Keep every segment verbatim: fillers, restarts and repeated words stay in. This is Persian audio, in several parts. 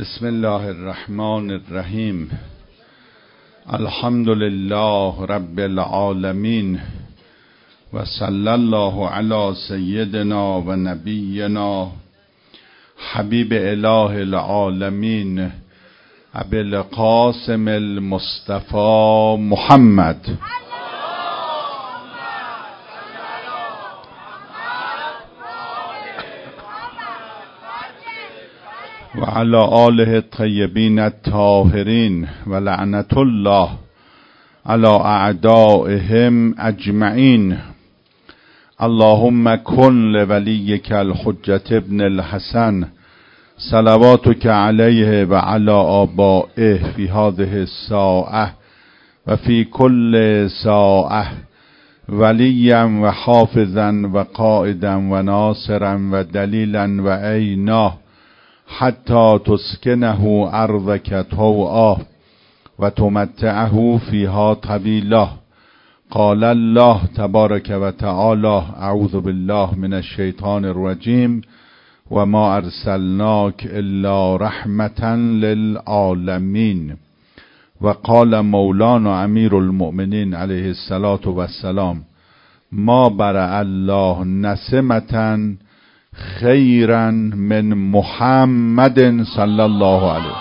بسم الله الرحمن الرحیم. الحمد لله رب العالمین و صلی الله علی سیدنا و نبینا حبیب اله العالمین ابی القاسم المصطفى محمد و علی آله الطیبین الطاهرین و لعنت الله علی اعدائهم اجمعین. اللهم کن لولیک الحجة ابن الحسن صلواتک علیه و علی آبائه فی هذه الساعة و فی کل ساعة ولیا و حافظا و قائدا و ناصرا و دلیلا و عینا حتی تسکنه ارضک طوعا و تمتعه فیها طویلا. قال الله تبارک و تعالی اعوذ بالله من الشیطان الرجیم و ما ارسلناک الا رحمة للعالمین. و قال مولانا امیر المؤمنین علیه الصلاة و السلام ما برأ الله نسمة خیرا من محمد صلی الله علیه.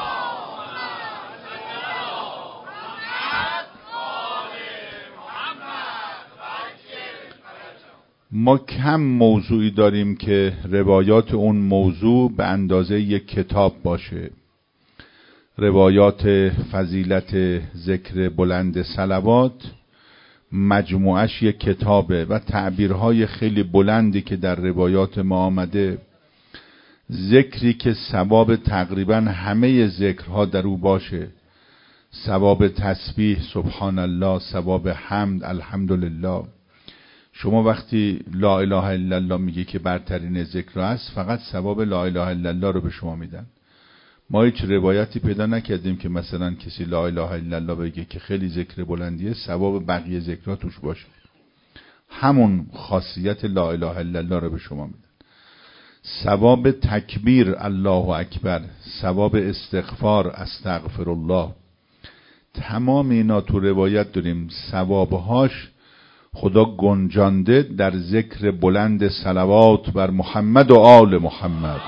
ما کم موضوعی داریم که روایات اون موضوع به اندازه یک کتاب باشه. روایات فضیلت ذکر بلند صلوات مجموعش یک کتابه و تعبیرهای خیلی بلندی که در روایات ما آمده، ذکری که ثواب تقریبا همه ذکرها در او باشه، ثواب تسبیح سبحان الله، ثواب حمد الحمدلله. شما وقتی لا اله الا الله میگه که برترین ذکر است، فقط ثواب لا اله الا الله رو به شما میدن. ما هیچ روایتی پیدا نکردیم که مثلا کسی لا اله الا الله بگه که خیلی ذکر بلندیه ثواب بقیه ذکرها توش باشه. همون خاصیت لا اله الا الله رو به شما میدن. ثواب تکبیر الله اکبر، ثواب استغفار استغفر الله، تمام اینا تو روایت داریم. ثوابهاش خدا گنجانده در ذکر بلند صلوات بر محمد و آل محمد.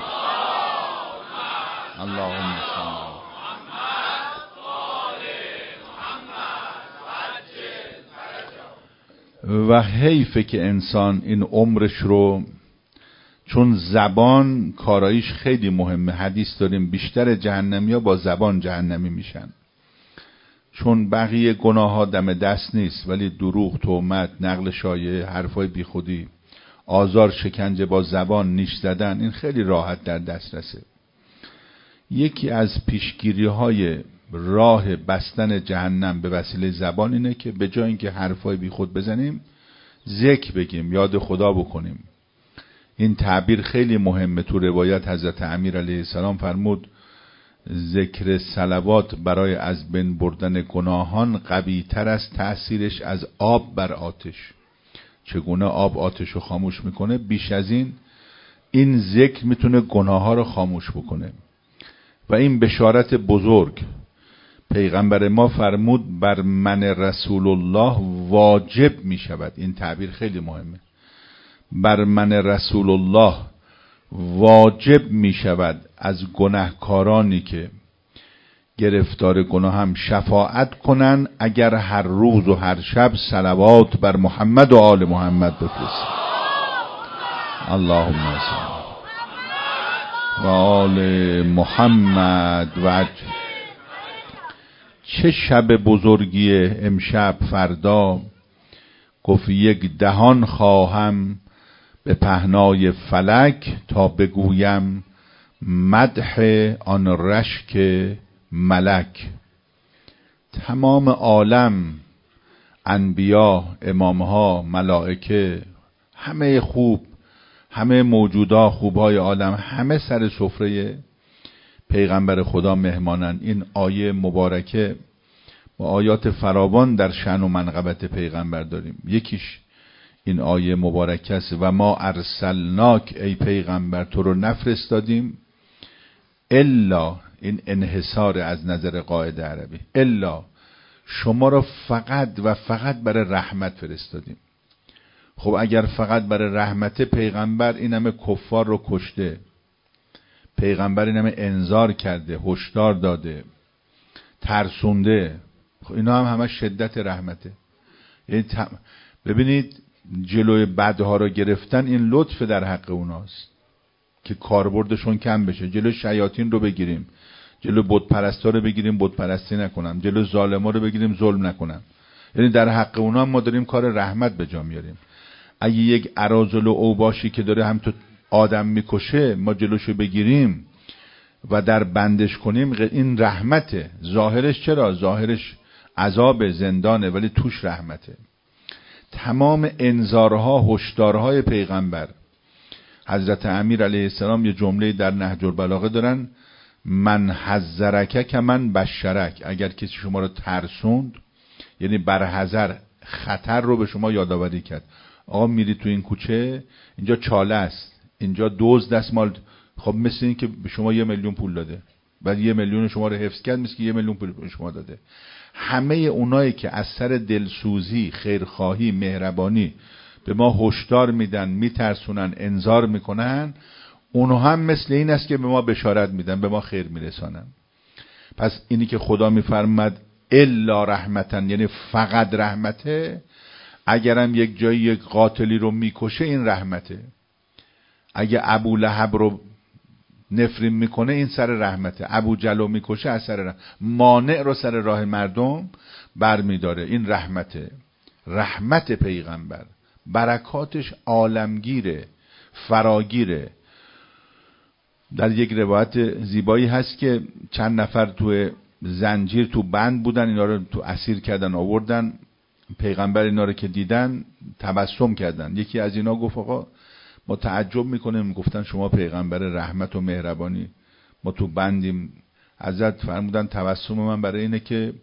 اللهم صل و حیفه که انسان این عمرش رو، چون زبان کارایش خیلی مهمه. حدیث داریم بیشتر جهنمی ها با زبان جهنمی میشن، چون بقیه گناه ها دم دست نیست، ولی دروغ، تهمت، نقل شایعه، حرفای بی خودی، آزار، شکنجه با زبان، نیش زدن، این خیلی راحت در دسترسه. یکی از پیشگیری های راه بستن جهنم به وسیله زبان اینه که به جای اینکه حرفای بی خود بزنیم، ذکر بگیم، یاد خدا بکنیم. این تعبیر خیلی مهمه. تو روایت حضرت امیر علیه السلام فرمود ذکر صلوات برای از بین بردن گناهان قوی تر است تأثیرش از آب بر آتش. چگونه آب آتش رو خاموش میکنه، بیش از این این ذکر میتونه گناه ها رو خاموش بکنه. و این بشارت بزرگ پیغمبر ما فرمود بر من رسول الله واجب می شود. این تعبیر خیلی مهمه. بر من رسول الله واجب می شود از گناهکارانی که گرفتار گناه هم شفاعت کنن اگر هر روز و هر شب صلوات بر محمد و آل محمد بفرستند. اللهم صل و آل محمد. و چه شب بزرگی امشب. فردا گفت یک دهان خواهم به پهنای فلک تا بگویم مدح آن رشک ملک. تمام عالم، انبیا، امامها، ملائکه، همه خوب، همه موجودا خوبای عالم، همه سر سفره پیغمبر خدا مهمانن. این آیه مبارکه و آیات فراوان در شأن و منقبت پیغمبر داریم. یکیش این آیه مبارکه است و ما ارسلناک، ای پیغمبر تو رو نفرستادیم الا، این انحصار از نظر قاعده عربی. الا شما را فقط و فقط برای رحمت فرستادیم. خب اگر فقط برای رحمت، پیغمبر این همه کفار رو کشته، پیغمبر این همه انذار کرده، هشدار داده، ترسونده، خب اینا هم همه شدت رحمته. یعنی تم... ببینید جلوی بدها رو گرفتن این لطف در حق اوناست که کاربردشون کم بشه. جلوی شیاطین رو بگیریم، جلو بت پرستا رو بگیریم بت پرستی نکنم، جلو ظالما رو بگیریم ظلم نکنم. یعنی در حق اونا ما داریم کار رحمت به جا میاریم. اگه یک اراذل و اوباشی که داره هم تو آدم میکشه ما جلوشو بگیریم و در بندش کنیم، این رحمته. ظاهرش چرا؟ ظاهرش عذاب زندانه ولی توش رحمته. تمام انذارها، هشدارهای پیغمبر، حضرت امیر علیه السلام یه جمله در نهج البلاغه دارن، من حذرک که من بشرک. اگر کسی شما رو ترسوند، یعنی برحذر خطر رو به شما یادآوری کرد. آقا میری تو این کوچه، اینجا چاله است، اینجا دزد دستمال. خب مثل این که به شما یه میلیون پول داده، بعد یه میلیون شما رو حفظ کرد، مثل که یه میلیون پول به شما داده. همه اونایی که از سر دلسوزی، خیرخواهی، مهربانی به ما هشدار میدن، میترسونن، انذار میکنن، اونها هم مثل این است که به ما بشارت میدن، به ما خیر میرسانن. پس اینی که خدا میفرماد الا رحمتن، یعنی فقط رحمته. اگرم یک جایی یک قاتلی رو میکشه این رحمته. اگه ابو لهب رو نفرین میکنه این سر رحمته. ابو جلو میکشه از سر رحمت. مانع رو سر راه مردم برمیداره، این رحمته. رحمت پیغمبر برکاتش عالمگیره، فراگیره. در یک روایت زیبایی هست که چند نفر تو زنجیر تو بند بودن، اینا رو تو اسیر کردن آوردن. پیغمبر اینا رو که دیدن تبسم کردن. یکی از اینا گفت آقا ما تعجب میکنیم، گفتن شما پیغمبر رحمت و مهربانی، ما تو بندیم. حضرت فرمودن تبسم من برای اینه که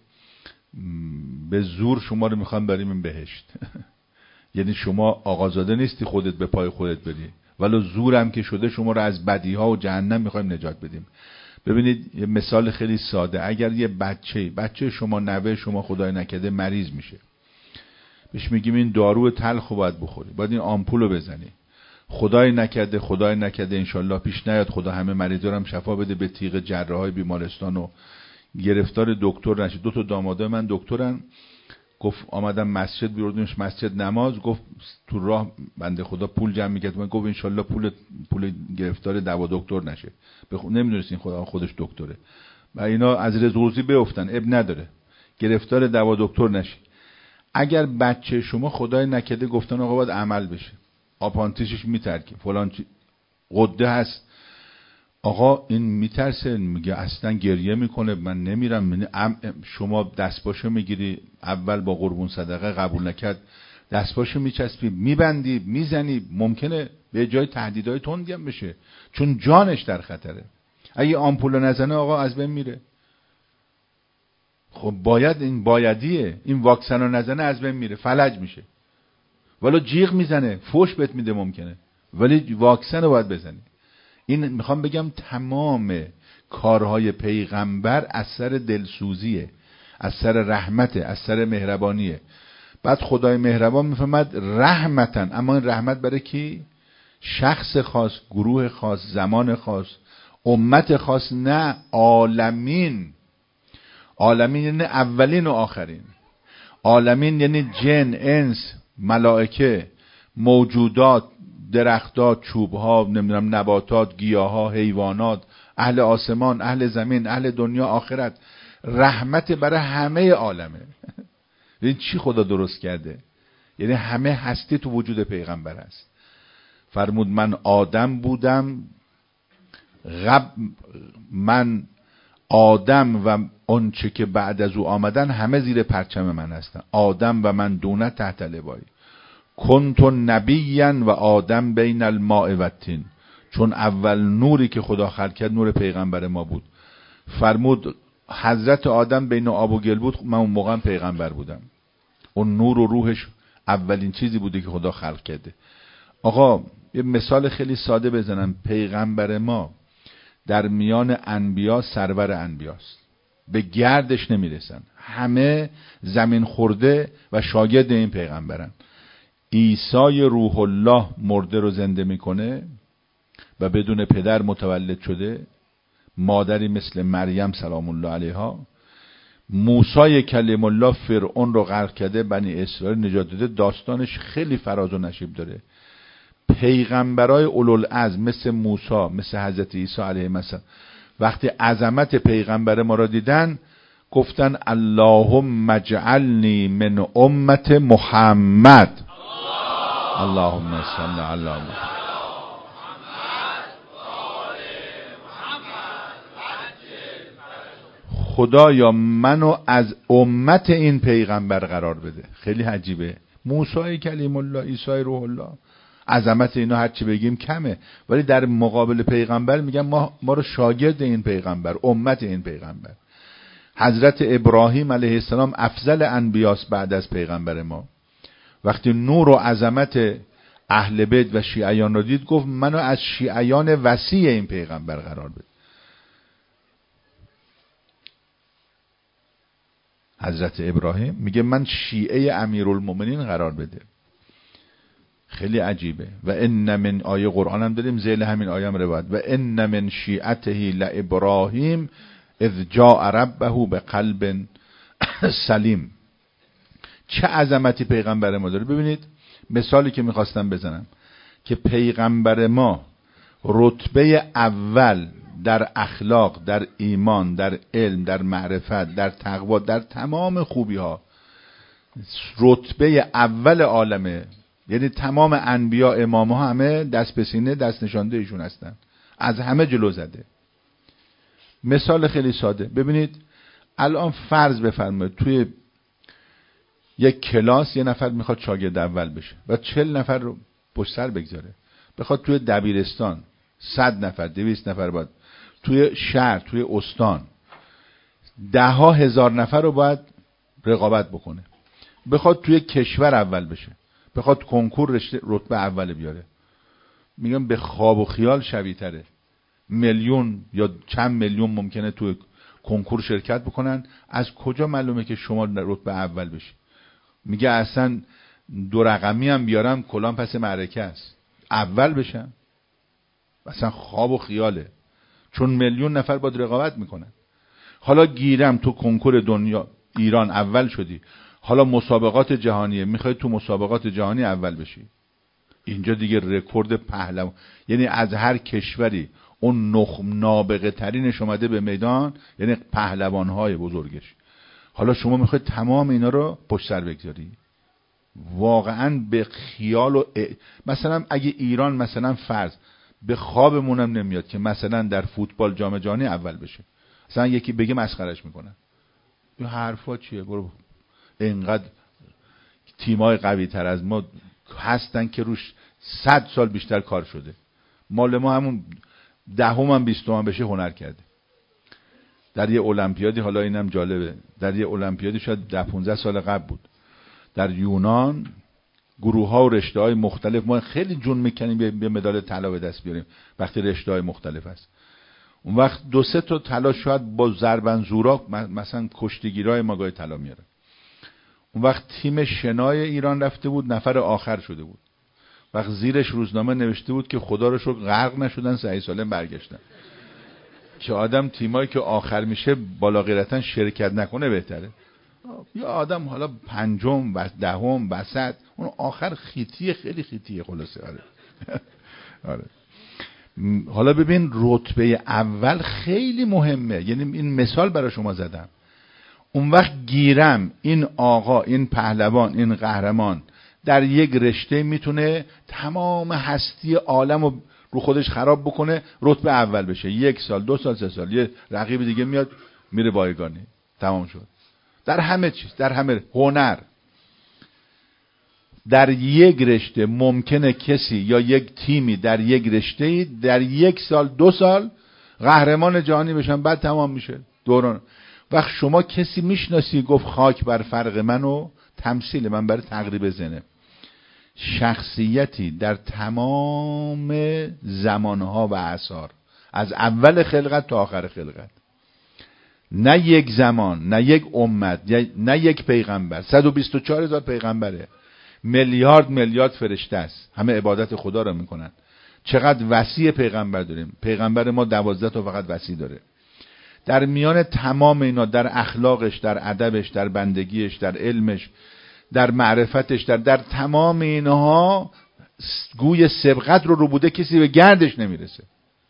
به زور شما رو میخوام بریم بهشت. یعنی شما آقازاده نیستی خودت به پای خودت بری، ولی زورم که شده شما رو از بدیها و جهنم میخوایم نجات بدیم. ببینید یه مثال خیلی ساده. اگر یه بچه بچه شما، نوه شما خدای نکرده مریض میشه، بهش میگیم این دارو تلخ رو باید بخوری، باید این آمپول رو بزنی. خدای نکرده خدای نکرده انشالله پیش نیاد، خدا همه مریضا رو هم شفا بده، به تیغ جراحای بیمارستان و گرفتار دکتر نشه. دو تا دامادای من دکترن، گفت آمدم مسجد، بیاردیمش مسجد نماز، گفت تو راه بنده خدا پول جمع میکرد، من گفت انشالله پول پول گرفتار دوا دکتر نشه. بخ... نمیدونست این خدا خودش دکتره و اینا از رزوزی بیفتن، اب نداره، گرفتار دوا دکتر نشه. اگر بچه شما خدای نکرده گفتن آقا باید عمل بشه، آپانتیشش میترکه، فلان چی قده هست، آقا این میترسه، میگه اصلا گریه میکنه من نمیرم. شما دستپاشه میگیری، اول با قربون صدقه قبول نکرد، دستپاشه میچسبی، میبندی، میزنی، ممکنه به جای تهدیدهای تندی هم بشه، چون جانش در خطره. اگه آمپول نزنه آقا از بین میره. خب باید، این بایدیه، این واکسن رو نزنه از بین میره، فلج میشه. ولی جیغ میزنه، فوش بهت میده ممکنه، ولی واکسن رو باید بزنی. این میخوام بگم تمام کارهای پیغمبر از سر دلسوزیه، از سر رحمته، از سر مهربانیه. بعد خدای مهربان میفهمد رحمتن، اما این رحمت برای کی؟ شخص خاص، گروه خاص، زمان خاص، امت خاص، نه عالمین. عالمین یعنی اولین و آخرین. عالمین یعنی جن، انس، ملائکه، موجودات، درختات، چوبها، نمیدونم نباتات، گیاها، حیوانات، اهل آسمان، اهل زمین، اهل دنیا آخرت. رحمت برای همه عالمه. این چی خدا درست کرده؟ یعنی همه هستی تو وجود پیغمبر است. فرمود من آدم بودم، غب من آدم و آنچه که بعد از او آمدن همه زیر پرچم من هستن. آدم و من دونه تحت لوایی. کنت نبیا و آدم بین الماء و الطین. چون اول نوری که خدا خلق کرد نور پیغمبر ما بود. فرمود حضرت آدم بین آب و گل بود، من اون موقع پیغمبر بودم. اون نور و روحش اولین چیزی بوده که خدا خلق کرده. آقا یه مثال خیلی ساده بزنم. پیغمبر ما در میان انبیا سرور انبیاست، به گردش نمیرسن، همه زمین خورده و شاگرد این پیغمبرن. عیسی روح الله مرده رو زنده میکنه و بدون پدر متولد شده، مادری مثل مریم سلام الله علیها. موسی کلیم الله فرعون رو غرق کرده، بنی اسرائیل نجات داده. داستانش خیلی فراز و نشیب داره. پیغمبرای اولوالعزم مثل موسی، مثل حضرت عیسی علیه السلام، وقتی عظمت پیغمبر ما را دیدن گفتن اللهم اجعلنی من امت محمد. اللهم صل علی محمد. خدایا منو از امت این پیغمبر قرار بده. خیلی عجیبه. موسی کلیم الله، عیسی روح الله، عظمت اینا هرچی بگیم کمه، ولی در مقابل پیغمبر میگن ما ما رو شاگرد این پیغمبر، امت این پیغمبر. حضرت ابراهیم علیه السلام افضل انبیاست بعد از پیغمبر ما. وقتی نور و عظمت اهل بیت و شیعیان رو دید گفت منو از شیعیان وسیع این پیغمبر قرار بده. حضرت ابراهیم میگه من شیعه امیرالمومنین قرار بده. خیلی عجیبه. و ان من، آیه قرآن هم داریم ذیل همین آیه هم روایت، و ان من شیعته لابراهیم اذ جاء ربه بقلب سلیم. چه عظمتی پیغمبر ما داره. ببینید مثالی که میخواستم بزنم که پیغمبر ما رتبه اول در اخلاق، در ایمان، در علم، در معرفت، در تقوا، در تمام خوبی ها رتبه اول عالمه. یعنی تمام انبیا امام ها همه دست به سینه دست نشانده ایشون هستن، از همه جلو زده. مثال خیلی ساده. ببینید الان فرض بفرمایید توی یک کلاس یه نفر میخواد شاگرد اول بشه و چهل نفر رو پشت سر بگذاره. بخواد توی دبیرستان صد نفر، دویست نفر، باید توی شهر، توی استان ده ها هزار نفر رو باید رقابت بکنه. بخواد توی کشور اول بشه، بخواد کنکور رشته رتبه اول بیاره، میگم به خواب و خیال شبیه تره. میلیون یا چند میلیون ممکنه توی کنکور شرکت بکنن، از کجا معلومه که شما رتبه اول بشی؟ میگه اصلا دو رقمی هم بیارم کلام پس معرکه است، اول بشم اصلا خواب و خیاله، چون میلیون نفر باید رقابت میکنن. حالا گیرم تو کنکور دنیا ایران اول شدی، حالا مسابقات جهانیه، میخوای تو مسابقات جهانی اول بشی، اینجا دیگه رکورد پهلوان، یعنی از هر کشوری اون نخم نابغه ترینش اومده به میدان، یعنی پهلوانهای بزرگش. حالا شما میخواید تمام اینا رو پشت سر بگذاری. واقعا به خیال و ا... مثلا اگه ایران مثلا فرض به خوابمونم نمیاد که مثلا در فوتبال جام جهانی اول بشه، مثلا یکی بگه مسخرش میکنن. این حرفا چیه؟ برو، اینقدر تیمای قوی تر از ما هستن که روش صد سال بیشتر کار شده. مال ما همون دهم هم بیستم هم بشه هنر کرده. در یه المپیادی، حالا اینم جالبه، در یه المپیادی شاید ده پونزده سال قبل بود، در یونان گروه ها و رشته های مختلف، ما خیلی جون میکنیم به مدال طلا به دست بیاریم وقتی رشته های مختلف هست. اون وقت دو سه تا طلا شاید با ضربن زورا مثلا کشتیگیرای ما گاهی طلا میاره. اون وقت تیم شنای ایران رفته بود، نفر آخر شده بود. وقت زیرش روزنامه نوشته بود که خدا رو شکر غرق نشدن، صحیح سالم برگشتن. که آدم تیمایی که آخر میشه بالا غیرتاً شرکت نکنه بهتره. یا آدم حالا پنجم و دهم وسط، اون آخر خیتی، خیلی خیتیه خلاصه. آره. آره. حالا ببین رتبه اول خیلی مهمه، یعنی این مثال برای شما زدم. اون وقت گیرم این آقا، این پهلوان، این قهرمان در یک رشته میتونه تمام هستی عالم رو رو خودش خراب بکنه، رتبه اول بشه. یک سال، دو سال، سه سال یه رقیب دیگه میاد میره بایگانی، تمام شد. در همه چیز، در همه هنر، در یک رشته ممکنه کسی یا یک تیمی در یک رشته در یک سال، دو سال قهرمان جهانی بشن، بعد تمام میشه دوران. وقت شما کسی میشناسی گفت خاک بر فرق منو، تمثیل من برای تقریب زنه، شخصیتی در تمام زمانها و اعصار از اول خلقت تا آخر خلقت. نه یک زمان، نه یک امت، نه یک پیغمبر. صد و بیست و چهار هزار پیغمبره، میلیارد میلیارد فرشته است، همه عبادت خدا را میکنن. چقدر وسیع پیغمبر داریم. پیغمبر ما دوازده تا فقط وسیع داره. در میان تمام اینا، در اخلاقش، در ادبش، در بندگیش، در علمش، در معرفتش، در در تمام اینها گوی سبقت رو رو بوده، کسی به گردش نمیرسه.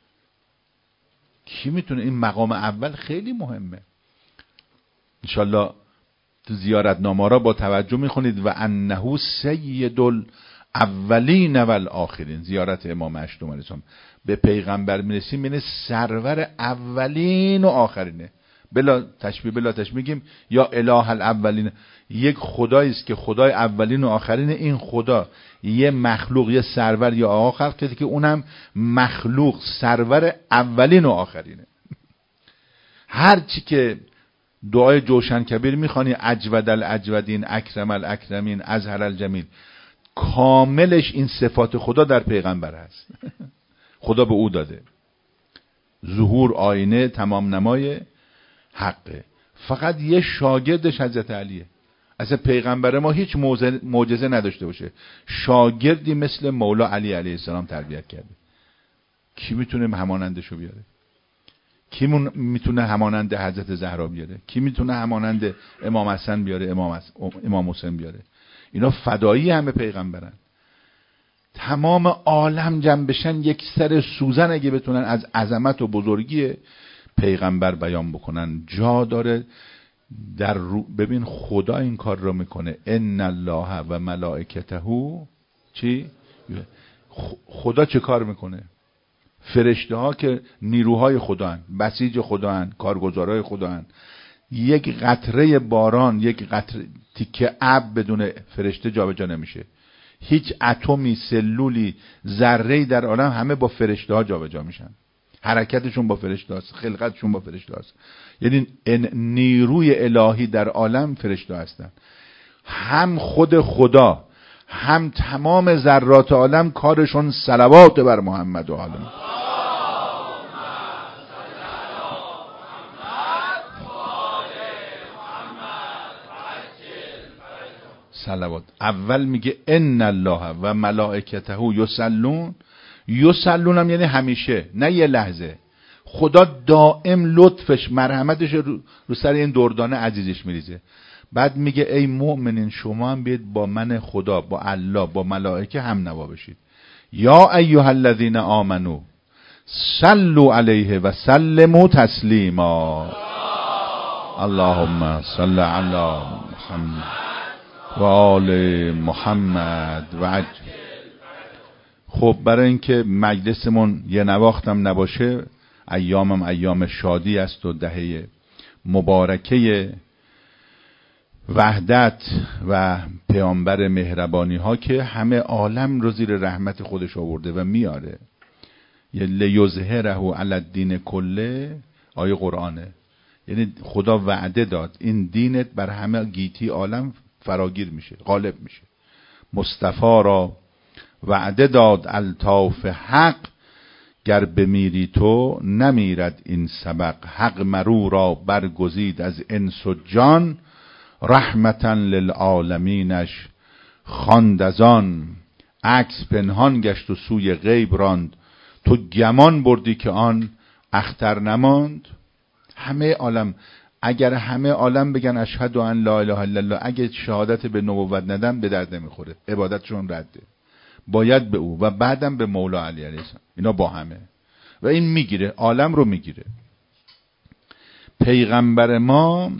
کی میتونه؟ این مقام اول خیلی مهمه. انشالله تو زیارتنامه را با توجه میخونید و انه سید الاولین و الاخرین. زیارت امام هشتم علیه السلام به پیغمبر میرسیم، یعنی سرور اولین و آخرینه. بلا تشبیه بلا تشبیه میگیم یا اله الاولین. یک خدایی است که خدای اولین و آخرین. این خدا یه مخلوق، یه سرور یا آقا خلق کرده که اونم مخلوق سرور اولین و آخرینه. هر چی که دعای جوشن کبیر میخوانی، اجود الاجودین، اکرم الاکرمین، ازهر الجمیل، کاملش این صفات خدا در پیغمبر هست. خدا به او داده. ظهور آینه تمام نمای حقه. فقط یه شاگردش حضرت علیه. اصلا پیغمبر ما هیچ معجزه نداشته باشه، شاگردی مثل مولا علی علیه السلام تربیت کرده. کی میتونه همانندشو بیاره؟ کی میتونه همانند حضرت زهرا بیاره؟ کی میتونه همانند امام حسن بیاره، امام امام حسین بیاره؟ اینا فدایی همه پیغمبرن. تمام عالم جمع بشن یک سر سوزن اگه بتونن از عظمت و بزرگی پیغمبر بیان بکنن، جا داره در رو. ببین خدا این کار رو میکنه. ان الله و ملائکته چی؟ خدا چه کار میکنه؟ فرشته ها که نیروهای خدا هن، بسیج خدا هن، کارگزارای خدا هن. یک قطره باران، یک قطره تیکه اب بدون فرشته جابجا نمیشه. هیچ اتمی، سلولی، ذره‌ای در عالم همه با فرشته ها جابجا میشن. حرکتشون با فرشته هست، خلقتشون با فرشته هست. یعنی نیروی الهی در عالم فرشته هستن. هم خود خدا هم تمام ذرات عالم کارشون صلوات بر محمد و آل محمد. صلوات. اول میگه ان الله و ملائکته یصلون. یصلون هم یعنی همیشه، نه یه لحظه. خدا دائم لطفش، مرحمتش رو سر این دردانه عزیزش میریزه. بعد میگه ای مؤمنین شما هم بیاید با من خدا، با الله، با ملائکه هم نوا بشید. یا ایها الذین آمنو صلوا علیه و سلموا تسلیما. اللهم صل علی محمد و آل محمد و عجل. خب برای اینکه مجلسمون یه نواختم نباشه، ایامم ایام شادی است و دهه مبارکه وحدت و پیامبر مهربانی ها که همه عالم رو زیر رحمت خودش آورده و میاره. یه لیظهره علی الدین کله، آیه قرآنه. یعنی خدا وعده داد این دینت بر همه گیتی عالم فراگیر میشه، غالب میشه. مصطفی را وعده داد الطاف حق، گر بمیری تو نمیرد این سبق. حق مرو را برگزید از انس و جان، رحمتا للعالمینش خواند از آن. عکس پنهان گشت و سوی غیب راند، تو گمان بردی که آن اختر نماند. همه عالم، اگر همه عالم بگن اشهد ان لا اله الا الله، اگه شهادت به نبوت ندن به درد نمیخوره، عبادتشون رده. باید به او و بعدم به مولا علی علیه السلام. اینا با همه و این میگیره، عالم رو میگیره. پیغمبر ما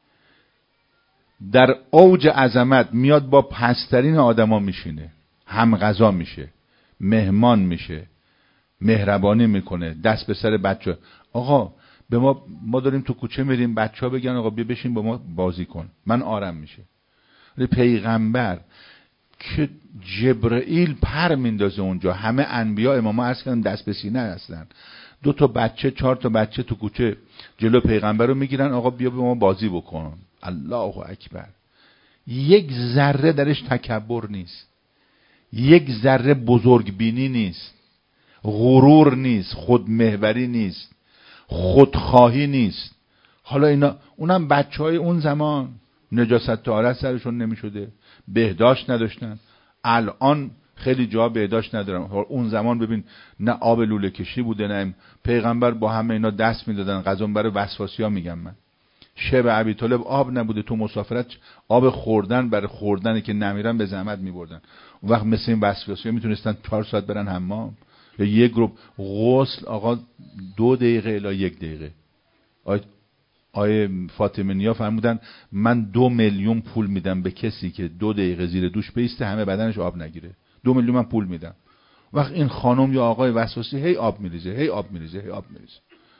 در اوج عظمت میاد با پسترین آدما میشینه، هم غذا میشه، مهمان میشه، مهربانی میکنه، دست به سر بچه. آقا به ما ما داریم تو کوچه میریم، بچه‌ها بگن آقا بیا بشین با ما بازی کن، من آرام میشه. پیغمبر که جبرئیل پر میندازه اونجا، همه انبیا اماما عرض کردن دست به سینه هستن، دو تا بچه چهار تا بچه تو کوچه جلو پیغمبر رو میگیرن، آقا بیا به ما بازی بکن. الله اکبر. یک ذره درش تکبر نیست، یک ذره بزرگ بینی نیست. غرور نیست، خودمحوری نیست، خودخواهی نیست. حالا اینا اونم بچهای اون زمان نجاست طهارت سرشون نمی شده، بهداشت نداشتن. الان خیلی جا بهداشت ندارن. اون زمان ببین نه آب لوله کشی بوده، نه پیغمبر با همه اینا دست میدادن. غذا برای وسواسی ها میگم من. شب ابی طالب آب نبوده، تو مسافرت آب خوردن برای خوردنی که نمیرن به زحمت میبردن. اون وقت مثل این وسواسی ها میتونستن چهار ساعت برن حمام یا یک گروه غسل آقا دو دقیقه الی یک دقیقه. آی آیه فاطمه نیا فرمودن من دو میلیون پول میدم به کسی که دو دقیقه زیر دوش بیسته همه بدنش آب نگیره. دو میلیون من پول میدم. وقت این خانم یا آقای وسواسی هی آب میریزه هی آب میریزه هی آب میریزه.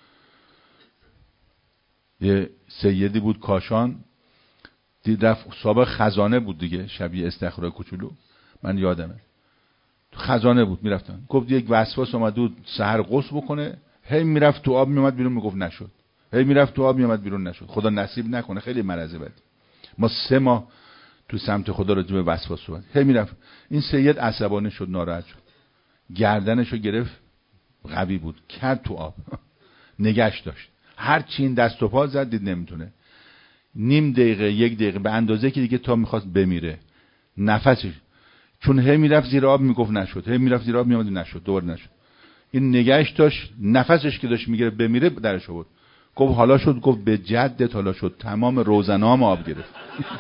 یه سیدی بود کاشان، دید رفت سابق خزانه بود دیگه، شبیه استخرای کوچولو، من یادمه تو خزانه بود میرفتن. گفت یک وسواس اومد بود سحر غسل بکنه، هی میرفت تو آب میومد بیرون، میگفت نشد. هی میرفت تو آب میومد بیرون، نشد. خدا نصیب نکنه، خیلی مرض بد. ما سه ماه تو سمت خدا راجع به وسواس صحبت. هی میرفت. این سید عصبانی شد، ناراحت شد، گردنشو گرفت، قوی بود، کرد تو آب نگاش داشت. هر چی این دست و پا زد دید نمیتونه. نیم دقیقه یک دقیقه به اندازه که دیگه تا میخواست بمیره نفسش، چون هی میرفت زیر آب میگفت نشد، هی میرفت زیر آب میومد نشد، دوباره نشد. این نگاش داشت، نفسش که داشت میگیره بمیره درش آورد. گفت حالا شد؟ گفت به جدت حالا شد. تمام روزنام آب گرفت.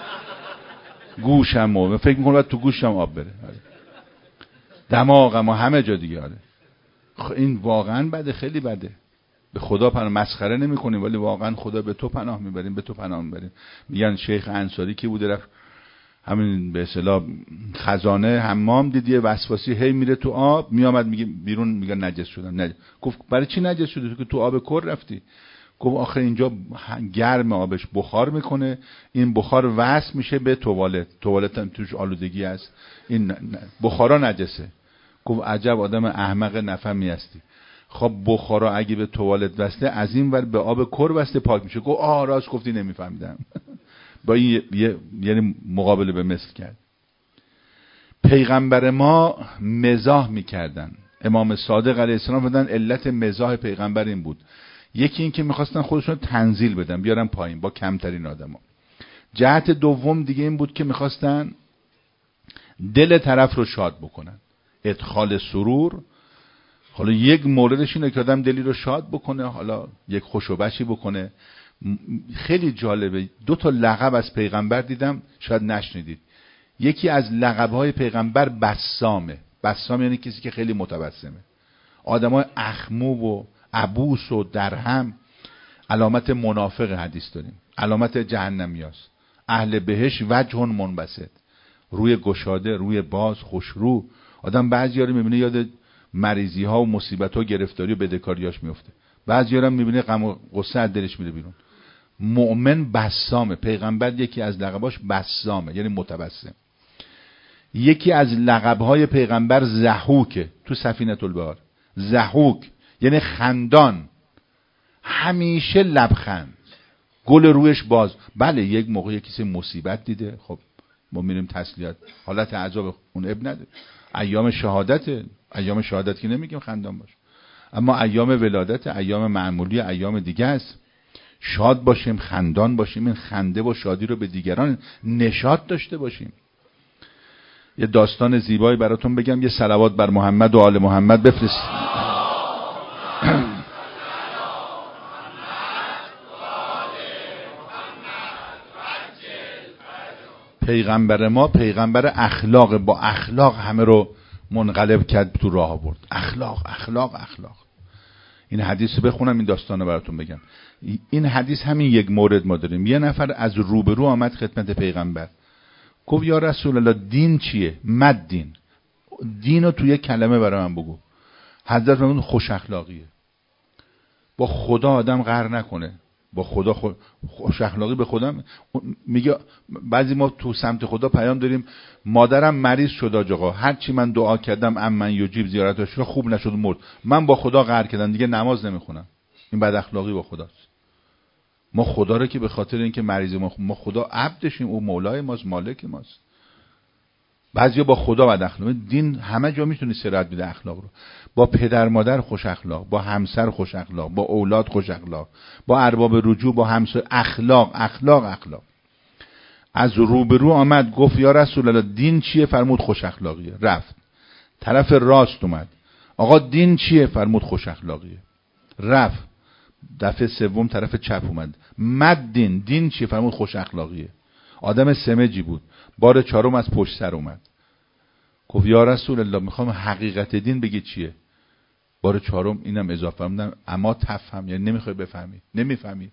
گوشم و فکر میکنم باید تو گوشم آب بره، دماغم و همه جا دیگه. آره این واقعا بده، خیلی بده. به خدا پناه مسخره نمی کنیم، ولی واقعا خدا به تو پناه میبریم، به تو پناه میبریم. میگن شیخ انصاری کی بوده رفت همین به اصطلاح خزانه حمام، دید یه وسواسی هی میره تو آب میامد میگه بیرون، میگه نجس شدم. نجس. گفت برای چی نجس شدی؟ تو که تو آب کر رفتی. گفت آخه اینجا گرم آبش بخار میکنه، این بخار وصل میشه به توالت، توالت هم توش آلودگی هست، این بخارا نجسه. گفت عجب آدم احمق نفهمی هستی. خب بخارا اگه به توالت وصله از این ور به آب کر وصله پاک میشه. گفت آه راست گفتی نمیفهمیدم. با این یعنی مقابله به مثل کرد. پیغمبر ما مزاح میکردن. امام صادق علیه السلام فرمودن علت مزاح پیغمبر این بود، یکی این که میخواستن خودشون تنزیل بدن، بیارن پایین با کمترین آدما. جهت دوم دیگه این بود که میخواستن دل طرف رو شاد بکنن، ادخال سرور. حالا یک موردش اینه که آدم دلی رو شاد بکنه، حالا یک خوشوبشی بکنه. خیلی جالبه، دو تا لقب از پیغمبر دیدم شاید نشنیدید. یکی از لقب‌های پیغمبر بسامه. بسام یعنی کسی که خیلی متبسمه. آدمای اخمو و عبوس و درهم علامت منافق حدیث داریم، علامت جهنمیاست. اهل بهش وجه منبسط، روی گشاده، روی باز، خوشرو. آدم بعضی‌ها رو می‌بینه یاد مریضی ها و مصیبت ها و گرفتاری و بدهکاریاش میفته. بعضی‌ها رو می‌بینه غم و غصه از دلش میره بیرون. مؤمن بسامه. پیغمبر یکی از لقباش بسامه، یعنی متبسم. یکی از لقب‌های پیغمبر ضحوکه تو سفینه البحر. ضحوک یعنی خندان، همیشه لبخند، گل رویش باز. بله یک موقع کسی مصیبت دیده، خب ما میریم تسلیت، حالت عذاب، اون اب نداره. ایام شهادت، ایام شهادت که نمیگیم خندان باش، اما ایام ولادت، ایام معمولی، ایام دیگه است. شاد باشیم، خندان باشیم. این خنده و شادی رو به دیگران نشاط داشته باشیم. یه داستان زیبایی براتون بگم، یه صلوات بر محمد و آل محمد بفرستید. پیغمبر ما پیغمبر اخلاق، با اخلاق همه رو منقلب کرد، تو راه برد. اخلاق اخلاق اخلاق. این حدیث رو بخونم، این داستان رو براتون بگم. این حدیث همین یک مورد ما داریم. یه نفر از روبرو آمد خدمت پیغمبر، گفت یا رسول الله دین چیه؟ مد دین، دین رو توی کلمه برای من بگو. حضرت فرمود خوش اخلاقیه. با خدا آدم قهر نکنه، با خدا خو... خوش اخلاقی به خدا میگه. بعضی ما تو سمت خدا پیام داریم، مادرم مریض شد آقا، هر چی من دعا کردم امن یجیب زیارتش رو خوب نشد مرد، من با خدا قهر کردم دیگه نماز نمیخونم. این بد اخلاقی با خداست. ما خدا رو که به خاطر اینکه مریض ما, ما خدا عبدشیم، او مولای ماست، مالک ماست. بعضیا با خدا بد اخلاق. دین همه جا میتونه سرایت بده اخلاق رو. با پدر مادر خوش اخلاق، با همسر خوش اخلاق، با اولاد خوش اخلاق، با ارباب رجوع، با همسر اخلاق اخلاق اخلاق. از روبرو آمد گفت یا رسول الله دین چیه؟ فرمود خوش اخلاقیه. رفت طرف راست اومد، آقا دین چیه؟ فرمود خوش اخلاقیه. رفت دفعه سوم طرف چپ اومد، مد دین دین چیه؟ فرمود خوش اخلاقیه. آدم سمجی بود. بار چهارم از پشت سر اومد، گفت یا رسول الله میخوام حقیقت دین بگی چیه؟ بار چهارم اینم اضافه فرمودم اما تفهم، یعنی نمیخوای بفهمی، نمیفهمی.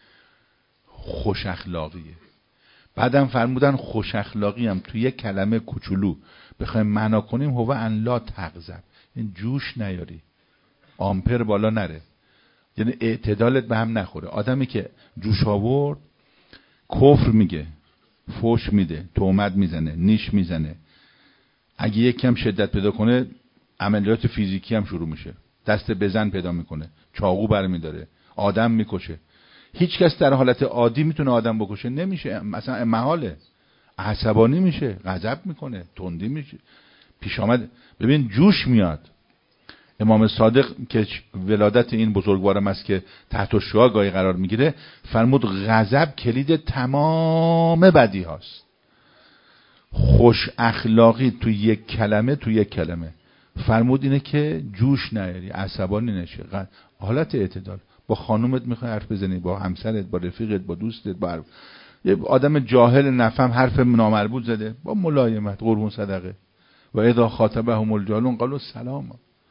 خوش اخلاقیه. بعدم فرمودن خوش اخلاقی هم توی یک کلمه کوچولو بخوایم معنا کنیم هو ان لا تغضب، این جوش نیاری، آمپر بالا نره، یعنی اعتدالت به هم نخوره. آدمی که جوش آورد کفر میگه، فوش میده، تهمت میزنه، نیش میزنه، اگه یک کم شدت پیدا کنه عملیات فیزیکی هم شروع میشه، دست بزن پیدا میکنه، چاقو برمیداره، آدم میکشه. هیچ کس در حالت عادی میتونه آدم بکشه؟ نمیشه، مثلا محاله. عصبانی میشه، غضب میکنه، تندی میشه، پیش آمد. ببین جوش میاد. امام صادق که ولادت این بزرگوارم است که تحت شعاع گاهی قرار میگیره، فرمود غضب کلید تمام بدی هاست. خوش اخلاقی تو یک کلمه، تو یک کلمه فرمود اینه که جوش نیاری، عصبانی نشه، حالت اعتدال. با خانومت میخوای حرف بزنی، با همسرت، با رفیقت، با دوستت، با حرف. یه آدم جاهل نفهم حرف نامربوط زده، با ملایمت، قربون صدقه. و اذا خاطبهم الجاهلون قالوا سلاما.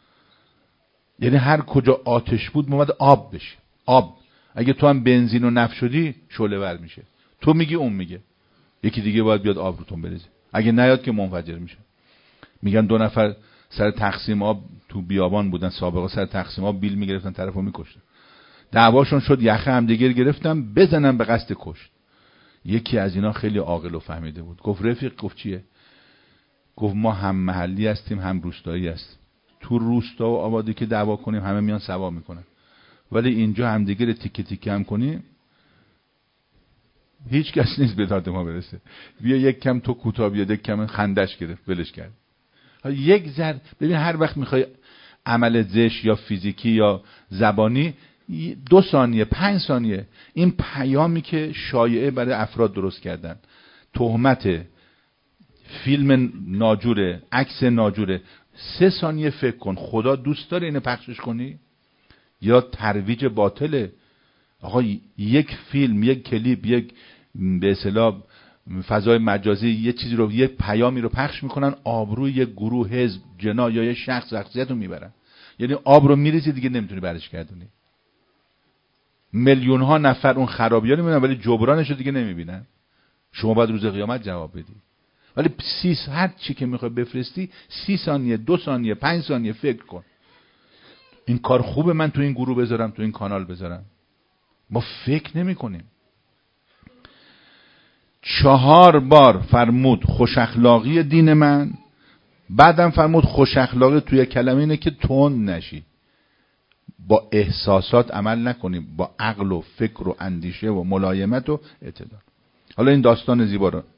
یعنی هر کجا آتش بود اومد آب بشه. آب اگه تو هم بنزین و نفت شدی شعله ور میشه، تو میگی اون میگه، یکی دیگه باید بیاد آب روتون بریزه، اگه نیاد که منفجر میشه. میگن دو نفر سر تقسیم آب تو بیابان بودن، سابقا سر تقسیم آب بیل میگرفتن، طرفو میکشتن، دعواشون شد، یخه هم دیگه گرفتن بزنن به قصد کشت. یکی از اینا خیلی عاقل و فهمیده بود، گفت رفیق، گفت چیه؟ گفت ما هم محلی هستیم هم روستایی هستیم، تو روستا و آبادی که دعوا کنیم همه میان سوا میکنن، ولی اینجا هم دیگه رو تیکه تیکه هم کنیم هیچ کس نیست به داد ما برسه. بیا یک کم تو کوتاه بیا، یک کم خندش گرفت ولش کرد. یک ذر ببین هر وقت میخوای عمل زشت یا فیزیکی یا زبانی، دو ثانیه پنج ثانیه این پیامی که شایعه برای افراد درست کردن، تهمت، فیلم ناجوره، عکس ناجوره، سه ثانیه فکر کن خدا دوست داره اینو پخشش کنی یا ترویج باطله؟ آقا یک فیلم، یک کلیپ، یک به اصطلاح فضای مجازی یه چیزی رو، یه پیامی رو پخش میکنن، آبروی یک گروه، حزب، جنا یا یه شخص شخصیت رو میبرن. یعنی آب رو میریزی دیگه نمیتونی برش گردونی. میلیون ها نفر اون خرابی ها نمیبینن ولی جبرانش رو دیگه نمیبینن. شما باید روز قیامت جواب بدی. ولی سی هر چی که میخوای بفرستی سی ثانیه، دو ثانیه، پنج ثانیه فکر کن این کار خوبه من تو این گروه بذارم، تو این کانال بذارم. ما فکر نمی کنیم. چهار بار فرمود خوش اخلاقی دین من، بعدم فرمود خوش اخلاقی توی کلمه اینه که تند نشی، با احساسات عمل نکنیم، با عقل و فکر و اندیشه و ملایمت و اعتدال. حالا این داستان زیبا رو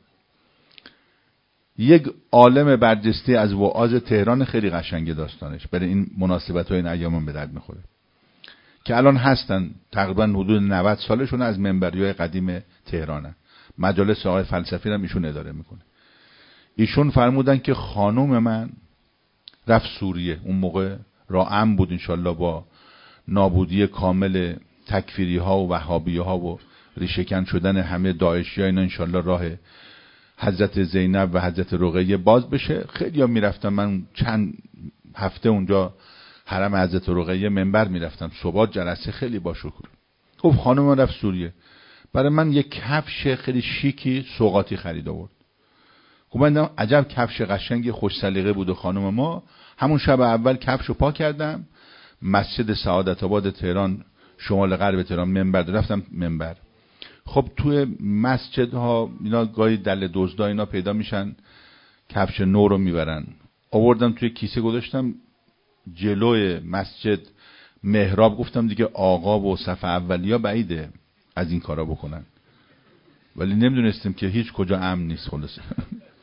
یک عالم برجسته از وعاظ تهران، خیلی قشنگه داستانش، برای این مناسبت های این ایام به درد میخوره، که الان هستن تقریبا حدود نود سالشون، از منبریای قدیم تهرانن، مجالس آقای فلسفی هم ایشون اداره میکنه. ایشون فرمودن که خانوم من رفت سوریه، اون موقع راهم بود انشالله با نابودی کامل تکفیری ها و وهابی ها و ریشه‌کن شدن همه داعشی ها، اینا انشالله راه حضرت زینب و حضرت رقیه باز بشه. خیلی ها میرفتم، من چند هفته اونجا حرم حضرت رقیه منبر میرفتم، صبح جلسه خیلی با شکر. خب خانم من رفت سوریه، برای من یک کفش خیلی شیکی سوغاتی خرید آورد. خب من دیدم عجب کفش قشنگی خوش سلیقه بود. و خانم ما همون شب اول کفشو پاک کردم، مسجد سعادت آباد تهران شمال غرب تهران منبر رفتم منبر. خب توی مسجد ها اینا گاهی دل دزدا اینا پیدا میشن، کفش نو رو میبرن. آوردم توی کیسه گذاشتم جلوی مسجد محراب، گفتم دیگه آقا و صف اولیا بعیده از این کارا بکنن، ولی نمیدونستیم که هیچ کجا امن نیست. خلاص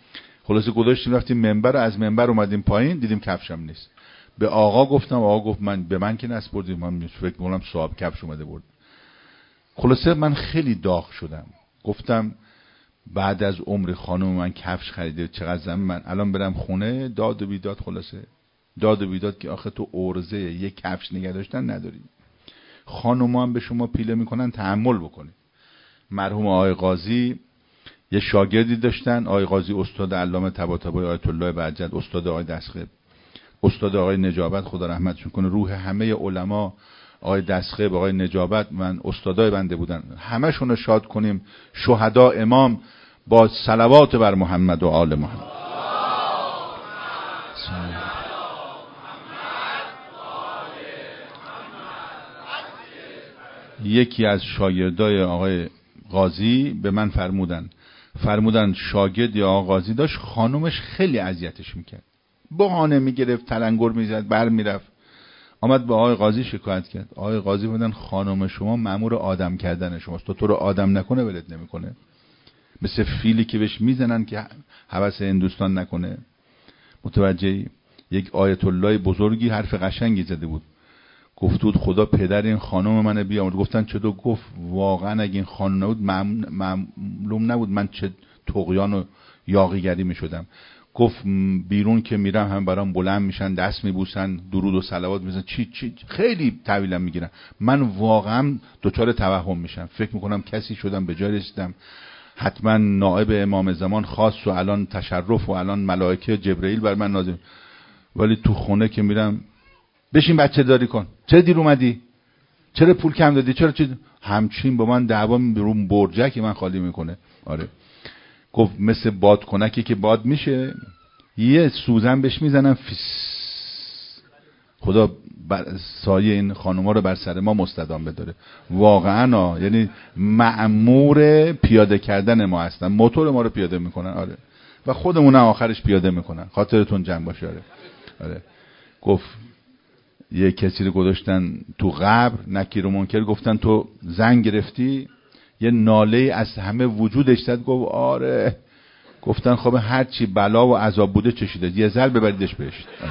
خلاصه گذاشتیم رفتیم منبر، از منبر اومدیم پایین دیدیم کفشم نیست. به آقا گفتم، آقا گفت من به من که نسپردیم، من فکر می‌کنم صاحب کفش اومده برد. خلاصه من خیلی داغ شدم، گفتم بعد از عمر خانم من کفش خریده، چقدر زمین من الان برم خونه داد و بیداد. خلاصه داد و بیداد که آخه تو ارزه یک کفش نگه داشتن نداری، خانم هم به شما پیله میکنن، تحمل بکنی. مرحوم آقای قاضی یه شاگردی داشتن، آقای قاضی استاد علامه طباطبایی آیت الله بهجت، استاد آقای دستخیب، استاد آقای نجابت خدا رحمتشون کنه، روح همه علما، آقای دستخیب، آقای نجابت، من استادای بنده بودن، همشون رو شاد کنیم. شهدا امام با صلوات بر محمد و آل محمد. یکی از شاگردای آقای قاضی به من فرمودن فرمودن شاگردی آقای قاضی داشت، خانومش خیلی اذیتش میکرد، بهانه میگرفت، تلنگر میزد، بر میرفت. آمد به آقای قاضی شکایت کرد. آقای قاضی بودن خانم شما مأمور آدم کردن شماست، تو تو رو آدم نکنه ولت نمیکنه، مثل فیلی که بهش میزنن که هوس هندوستان نکنه. متوجهی؟ یک آیت الله بزرگی حرف قشنگی زده بود، گفت بود خدا پدر این خانم منو بیامرد. گفتن چطور؟ گفت واقعا اگه این خانم نبود معلوم نبود من چه طغیان و یاغیگری میشدم. گفت بیرون که میرم هم برام بلند میشن، دست میبوسن، درود و صلوات میزنن، چی چی خیلی طویلم میگیرن. من واقعا دچار توهم میشم، فکر میکنم کسی شدم، به جای رسیدم، حتما نائب امام زمان خاص و الان تشرف و الان ملائکه جبرئیل بر من نازل. ولی تو خونه که میرم بشین بچه داری کن، چرا دیر اومدی، چرا پول کم دادی، چرا چی، همچین با من دعوا رو برجکی من خالی میکنه. آره گفت مثل بادکنکی که باد میشه یه سوزن بهش میزنن فیس. خدا سایه این خانوما رو بر سر ما مستدام بداره واقعا ها. یعنی مأمور پیاده کردن ما هستن، موتور ما رو پیاده میکنن. آره و خودمون آخرش پیاده میکنن. خاطرتون جمع باشه. آره آره گفت یه کسی رو گذاشتن تو قبر، نکیر و منکر گفتن تو زن گرفتی، یه ناله از همه وجودش زد، گفت آره. گفتن خب هر چی بلا و عذاب بوده چشیده، یه ذره ببریدش بهشت. آره.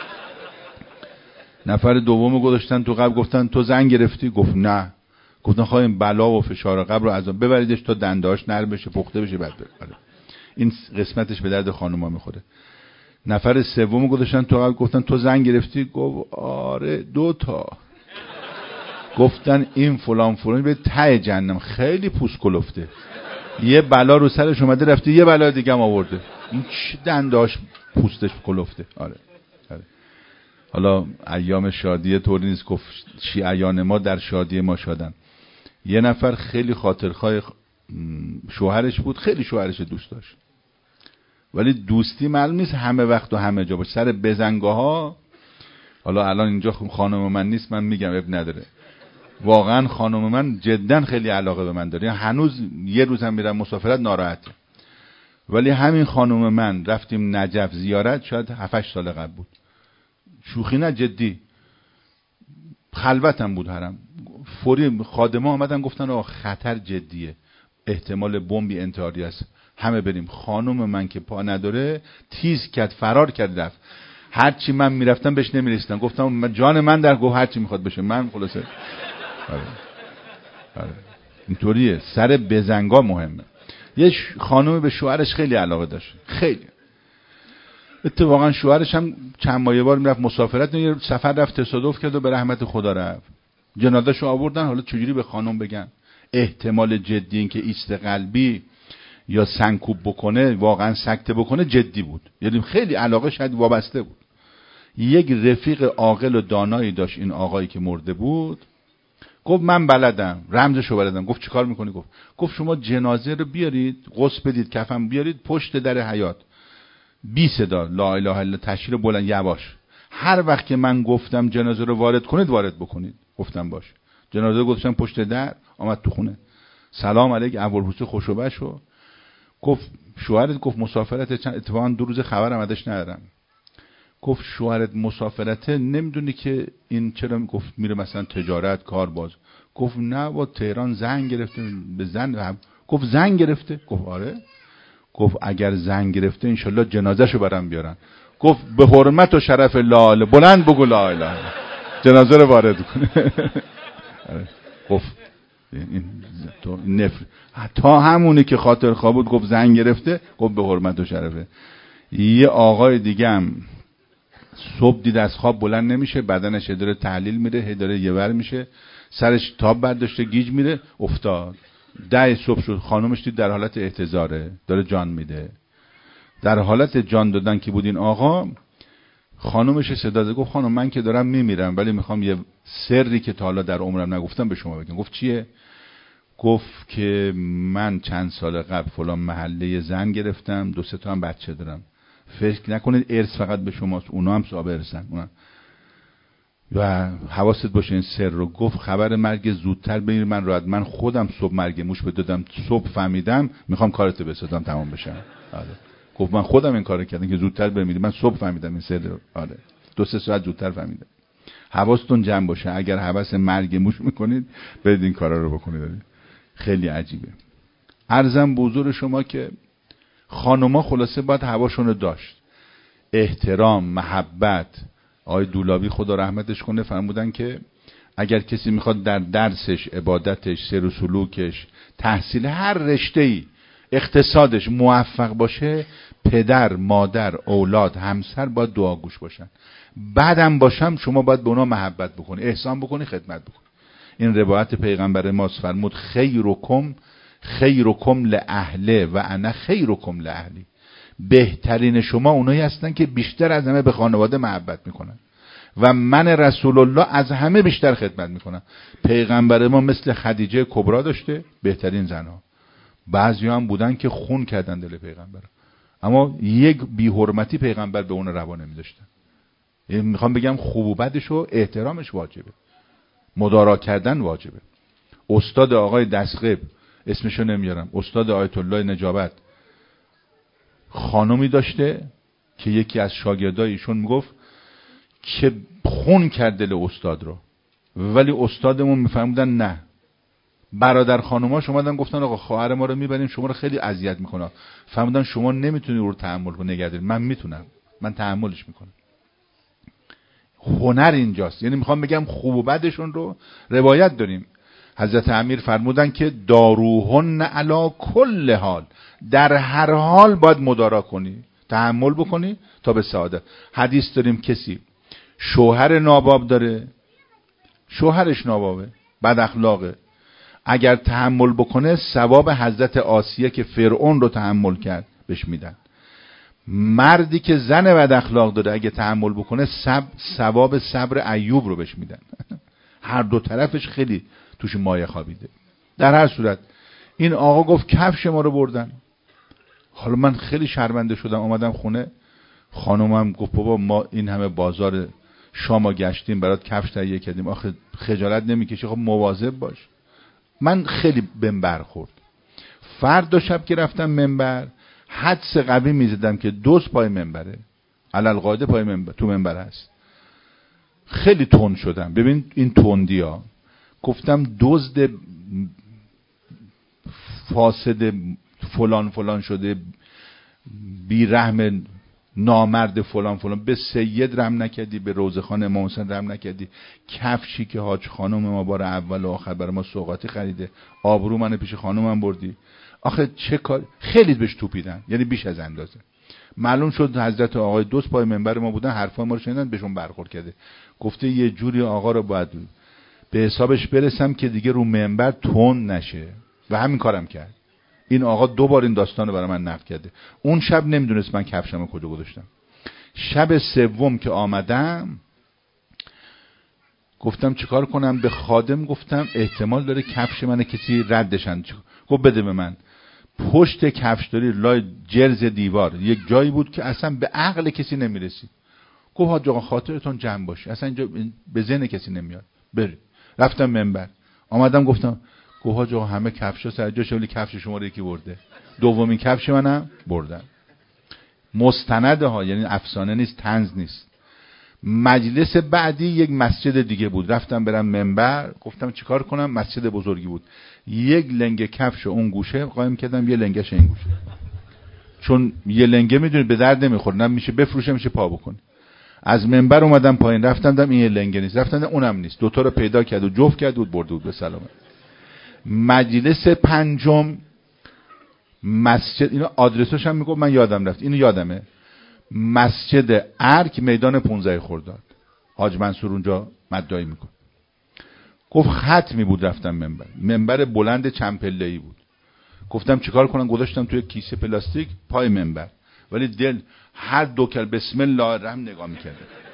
نفر دومو گذاشتن تو قبر، گفتن تو زن گرفتی، گفت نه. گفتن خب این بلا و فشار قبر و عذاب ببریدش تا دندهاش نرم بشه، پخته بشه بعد بره. آره. این قسمتش به درد خانوما میخوره. نفر سومو گذاشتن تو قبر، گفتن تو زن گرفتی، گفت آره دو تا. گفتن این فلان فلان به ته جهنم، خیلی پوست کلفته، یه بلا رو سرش اومده رفته یه بلا دیگه هم آورده، این چه دنداش پوستش کلفته. آره آره. حالا ایام شادی طوری نیست گفت شیعیان ما در شادی ما شادن. یه نفر خیلی خاطرخواه شوهرش بود، خیلی شوهرش دوست داشت، ولی دوستی معلوم نیست همه وقت و همه جا باشه، سر بزنگاه ها. حالا الان اینجا خانم من نیست من میگم اب نداره، واقعا خانم من جدا خیلی علاقه به من داره، هنوز یه روز هم میرم مسافرت ناراحته. ولی همین خانم من رفتیم نجف زیارت، شاید هفت هشت سال قبل بود، شوخی نه جدی، خلوتم بود حرم، فوری خادمه آمدن گفتن آقا خطر جدیه، احتمال بمبی انتحاری است، همه بریم. خانم من که پا نداره تیز کرد فرار کرد رفت، هرچی من میرفتم بهش نمیرسیدم، گفتم جان من در گوه هرچی میخواد بشه من خلاصه. آره. آره. اینطوریه، سر بزنگا مهمه. یه خانم به شوهرش خیلی علاقه داشت، خیلی. اتفاقا شوهرش هم چند ماه یه بار میرفت مسافرت، یه سفر رفت تصادف کرد و به رحمت خدا رفت، جنازه‌شو آوردن. حالا چجوری به خانم بگن احتمال جدی این که ایست قلبی یا سنکوب بکنه، واقعا سکته بکنه جدی بود، یعنی خیلی علاقه شاید وابسته بود. یک رفیق عاقل و دانایی داشت این آقایی که مرده بود، گفت من بلدم، رمزشو بلدم. گفت چیکار میکنی؟ گفت گفت شما جنازه رو بیارید، غسل بدید، کفن بیارید پشت در حیاط، بی صدا لا اله الا تشهیر بلند یواش، هر وقت که من گفتم جنازه رو وارد کنید وارد بکنید. گفتم باش. جنازه رو گذاشتم پشت در، آمد تو خونه، سلام علیک ابوالحسین خوشوبشو. گفت شوهرت گفت مسافرت چند، اتفاقا دو روز خبرم ازش ندارم. گفت شوهرت مسافرته، نمیدونی که این چرا؟ گفت میره مثلا تجارت کار باز. گفت نه با تهران زنگ گرفته به زن هم. گفت زنگ گرفته؟ گفت آره. گفت اگر زن گرفته انشالله جنازهشو برام بیارن. گفت به حرمت و شرف لاله بلند بگو لا اله، جنازه رو وارد کنه. گفت این تو نفر تا همونی که خاطر خواه بود گفت زن گرفته، گفت به حرمت و شرفه. یه آقای دیگه هم صبح دید از خواب بلند نمیشه، بدنش داره تحلیل میره، هداره یه ور میشه، سرش تاب برداشته گیج میره، افتاد. ده صبح شد، خانومش دید در حالت احتضاره، داره جان میده. در حالت جان دادن که بود این آقا، خانومش صدا زد، گفت خانم من که دارم میمیرم ولی میخوام یه سری که تا حالا در عمرم نگفتم به شما بگم. گفت چیه؟ گفت که من چند سال قبل فلان محله زن گرفتم، دو سه تا هم بچه دارم، فکر نکنید ارث فقط به شماست، اونا هم صاحب ارثن و حواست باشه این سر رو. گفت خبر مرگ زودتر بگیر من راحت، من خودم صبح مرگ موش بدادم، صبح فهمیدم میخوام کارتو بسازم تمام بشم. آره. گفت من خودم این کارو کردم که زودتر بمیری، من صبح فهمیدم این سر رو. آره. دو سه ساعت زودتر فهمیدم. حواستون جمع باشه، اگر هوس مرگ موش میکنید برید این کارا رو بکنید. خیلی عجیبه. عرضم به حضور شما که خانوما خلاصه باید هواشون رو داشت، احترام، محبت. آقای دولابی خدا رحمتش کنه فرمودن که اگر کسی میخواد در درسش، عبادتش، سیر و سلوکش، تحصیل هر رشته‌ای، اقتصادش موفق باشه، پدر، مادر، اولاد، همسر باید دعاگوش باشن. بعدم باشم شما باید به اونا محبت بکنی، احسان بکنی، خدمت بکنی. این روایت پیغمبر ماست، فرمود خیرکم خیرکم لاهله و انا خیرکم لاهلی. بهترین شما اونایی هستن که بیشتر از همه به خانواده محبت میکنن و من رسول الله از همه بیشتر خدمت میکنم. پیغمبر ما مثل خدیجه کبرا داشته، بهترین زنها. بعضی هم بودن که خون کردن دل پیغمبر، اما یک بی‌حرمتی پیغمبر به اون روا نمی‌داشتن. میخوام بگم خوب و بدش و احترامش واجبه، مدارا کردن واجبه. استاد آقای دستقیب، اسمشو نمیارم، استاد آیت الله نجابت، خانومی داشته که یکی از شاگردای ایشون میگفت که خون کرد دل استاد رو، ولی استادمون میفهمودن نه. برادر خانوماش اومدن گفتن آقا خواهر ما رو میبریم، شما رو خیلی اذیت میکنه. فهمیدن شما نمیتونی رو تحمل کنی، نگه داری، من میتونم، من تحملش میکنم. هنر اینجاست. یعنی میخوام بگم خوب و بدشون رو روایت داریم. حضرت امیر فرمودن که داروهن علی کل حال، در هر حال باید مدارا کنی، تحمل بکنی تا به سعادت. حدیث داریم کسی شوهر ناباب داره، شوهرش نابابه، بد اخلاقه، اگر تحمل بکنه ثواب حضرت آسیه که فرعون رو تحمل کرد بهش میدن. مردی که زن بد اخلاق داره اگه تحمل بکنه ثواب صبر ایوب رو بهش میدن. هر دو طرفش خیلی توش مایه خوابیده. در هر صورت این آقا گفت کفش ما رو بردن. حالا من خیلی شرمنده شدم، اومدم خونه، خانومم گفت بابا ما این همه بازار شام گشتیم برات کفش تهیه کردیم، آخه خجالت نمیکشی؟ خب مواظب باش. من خیلی بهم برخورد. فردا شب که رفتم منبر، حدس قوی میزدم که دوز پای منبره، علل قاعده پای منبر، تو منبر هست. خیلی تند شدم. ببین این تندی ها. گفتم دزد فاسد فلان فلان شده، بی رحم نامرد فلان فلان، به سید رحم نکردی، به روزخان امام حسین رحم نکردی، کفشی که حاج خانم ما بار اول و آخر برای ما سوغاتی خریده، آبرو من پیش خانومم بردی. آخه چه کار. خیلی بهش توپیدن، یعنی بیش از اندازه. معلوم شد حضرت آقای دوست پای منبر ما بودن، حرفای ما رو شنیدن، بهشون برخورد کرده. گفته یه جوری آقا رو باید به حسابش برسم که دیگه رو منبر تون نشه، و همین کارم کرد. این آقا دو بار این داستان رو برای من نقل کرده. اون شب نمیدونست من کفشمو کجا گذاشتم. شب سوم که آمدم گفتم چیکار کنم؟ به خادم گفتم احتمال داره کفش من کسی ردشن. گفت بده به من. پشت کفش داری لای جرز دیوار یک جایی بود که اصلا به عقل کسی نمیرسید. گفت حاج آقا خاطرتون جمع باشه، اصلا اینجا به ذهن کسی نمیاد، بری. رفتم منبر، آمدم گفتم گفت حاج آقا همه کفشا سر جاشه ولی کفش شما رو یکی برده. دومین کفش منم بردن. مستنده ها، یعنی افسانه نیست، طنز نیست. مجلس بعدی یک مسجد دیگه بود، رفتم برم منبر، گفتم چیکار کنم؟ مسجد بزرگی بود، یک لنگه کفش اون گوشه قایم کردم، یه لنگش این گوشه. چون یه لنگه میدونید به درد نمیخوره، نه میشه بفروشه میشه پا بکنه. از منبر اومدم پایین، رفتم دم این یه لنگه نیست، رفتم اونم نیست، دوتا رو پیدا کرد و جفت کرد و برده بود به سلامت. مجلس پنجم مسجد، اینا آدرسش هم میگم من یادم رفت، اینو یادمه، مسجد ارک میدان پانزده خرداد. حاج منصور اونجا مدعی میکن. گفت ختمی بود رفتم منبر، منبر بلند چند پله‌ای بود. گفتم چیکار کنم؟ گذاشتم توی کیسه پلاستیک پای منبر، ولی دل هر دو کل بسم الله الرحمن نگاه میکرد.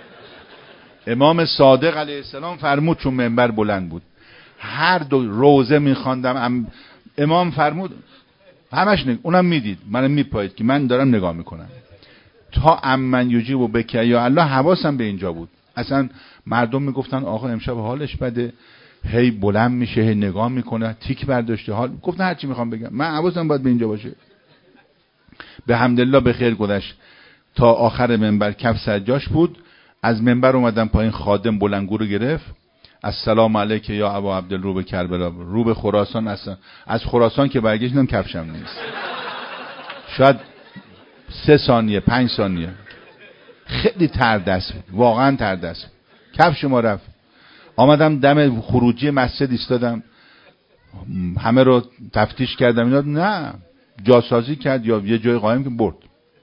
امام صادق علیه السلام فرمود، چون منبر بلند بود، هر دو روزه میخواندم، ام امام فرمود همش نگ... اونم میدید منم میپایید که من دارم نگاه میکنم تا امن یجیب و بکی یا الله. حواسم به اینجا بود. اصلا مردم میگفتن آقا امشب حالش بده، هی بلند میشه، هی نگاه میکنه، تیک برداشته، حال گفتن هر چی میخوام بگم، من حواسم باید به اینجا باشه. به حمدالله به خیر گذشت تا آخر منبر کف سجاش بود. از منبر اومدم پایین، خادم بلندگو رو گرفت، السلام علیک یا ابا عبدالرو به کربلا، رو به خراسان. اصلا از خراسان که برگشتم کفشم نیست، شاید سه ثانیه پنج ثانیه، خیلی تر دست بود، واقعا تر دست بود، کفش ما رفت. آمدم دم خروجی مسجد ایستادم، همه رو تفتیش کردم، اینا نه جاسازی کرد یا یه جای قایم که برد.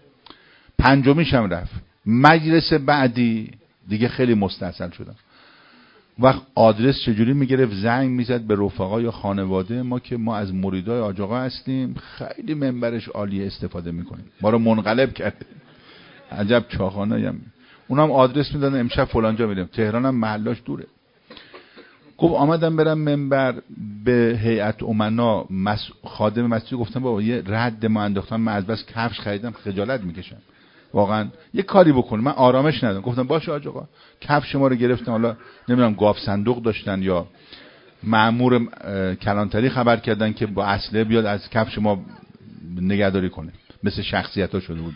پنجمیشم رفت. مجلس بعدی دیگه خیلی مستحصل شدم. وقت آدرس چجوری میگرفت؟ زنگ میزد به رفقا یا خانواده ما که ما از مریدای حاج آقا هستیم، خیلی منبرش عالیه، استفاده میکنیم، ما رو منقلب کرده. عجب چاخانه‌ای هم. اونم آدرس میدادن امشب فلانجا میرم، تهران هم محلاش دوره. گفت آمدم برم منبر، به هیئت امنا مس... خادم مسجد گفتم بابا یه رد ما انداختم، من از بس کفش خریدم خجالت میکشم، واقعا یه کاری بکن. من آرامش ندارم. گفتم باشه حاج آقا، کفش ما رو گرفتن، حالا نمیدونم گاف صندوق داشتن یا مأمور کلانتری خبر کردن که با اسلحه بیاد از کفش ما نگهداری کنه، مثل شخصیت‌ها شده بود.